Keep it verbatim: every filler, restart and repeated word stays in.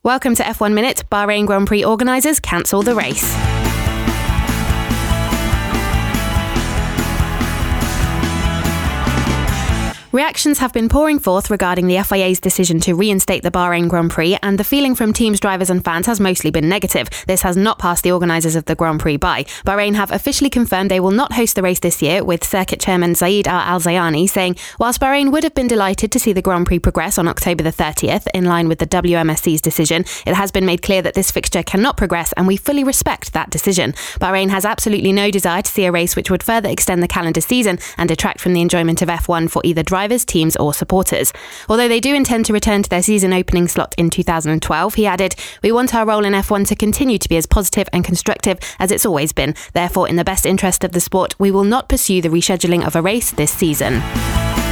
Welcome to F one Minute. Bahrain Grand Prix organisers cancel the race. Reactions have been pouring forth regarding the F I A's decision to reinstate the Bahrain Grand Prix, and the feeling from teams, drivers and fans has mostly been negative. This has not passed the organisers of the Grand Prix by. Bahrain have officially confirmed they will not host the race this year, with circuit chairman Zaid Al-Zayani saying, whilst Bahrain would have been delighted to see the Grand Prix progress on October the thirtieth, in line with the W M S C's decision, it has been made clear that this fixture cannot progress, and we fully respect that decision. Bahrain has absolutely no desire to see a race which would further extend the calendar season and detract from the enjoyment of F one for either drivers, teams or supporters. Although they do intend to return to their season opening slot in two thousand twelve, he added, "We want our role in F one to continue to be as positive and constructive as it's always been. Therefore, in the best interest of the sport, we will not pursue the rescheduling of a race this season."